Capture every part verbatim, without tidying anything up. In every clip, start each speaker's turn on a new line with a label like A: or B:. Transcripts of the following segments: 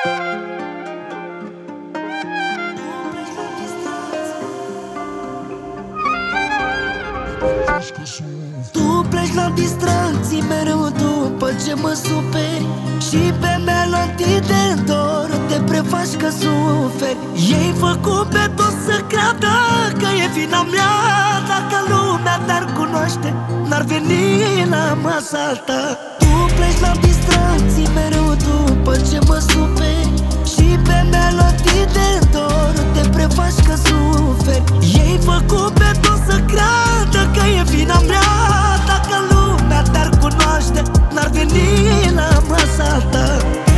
A: Tu pleci la distracții mereu după ce mă superi și pe melodii de dor te prefaci că suferi. Ei făcut pe toți să creadă că e vina mea. Dacă lumea te-ar cunoaște, n-ar veni la masa ta. Tu pleci la distracții mereu după ce mă superi și pe melodii de dor te prefaci că suferi. Ei făcut pe toți să creadă că e vina mea. Dacă lumea te-ar cunoaște, n-ar veni la masa ta.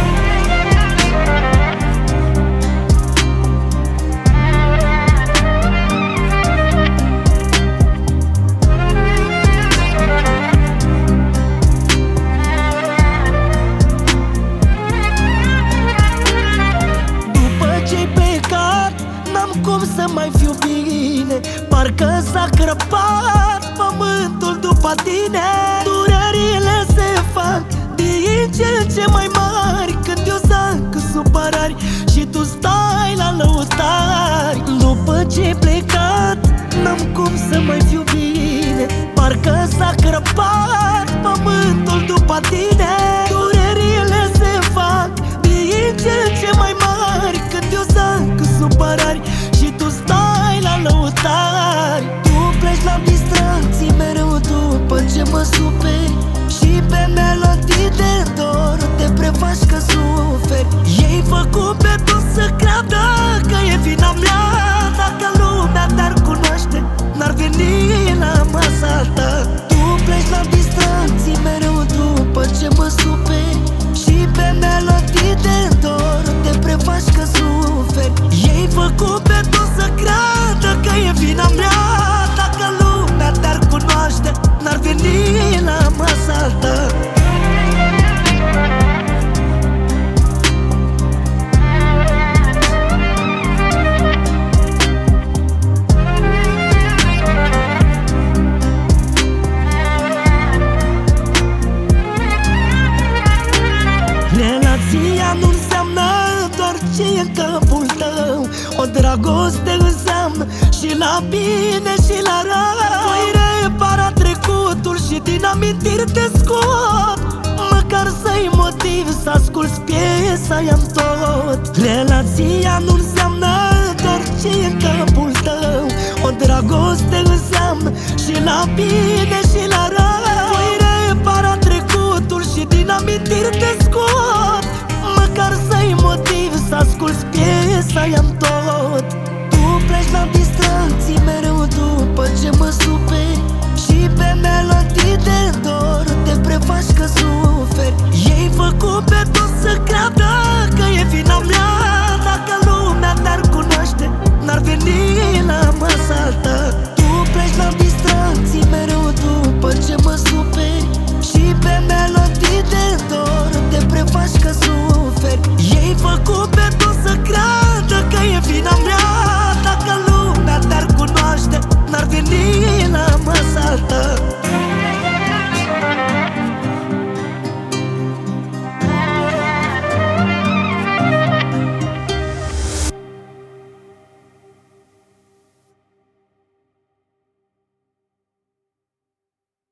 A: După ce-ai plecat, n-am cum să mai fiu bine. Parcă s-a crăpat pământul după tine. Durerile se fac din ce în ce mai mari când eu zac cu supărări și tu stai la lăutari. După ce-ai plecat, n-am cum să mai fiu bine. Parcă s-a crăpat pământul după tine. Durerile se fac din ce în ce mai mari când eu zac cu supărări și tu stai la lăutari. Tu pleci la distracții mereu după ce mă superi și pe melodii de dor te prefaci că suferi. Ei făcut pe toți să creadă că e vina mea. Dacă lumea te-ar cunoaște, n-ar veni la masa ta. Tu pleci la distracții mereu după ce mă superi și pe melodii de dor te prefaci că suferi. Ei făcut pe toți să creadă că e vina mea. Dacă lumea te-ar cunoaște, n-ar veni la masa ta. Relația nu înseamnă doar ce e în capul tău. O dragoste înseamnă și la bine și la rău. Voi repara trecutul și din amintiri te scot. Măcar să-i motiv să asculți piesa i-am tot. Relația nu înseamnă doar ce e în capul tău. O dragoste înseamnă și la bine și la rău. Voi repara trecutul și din amintiri te scot.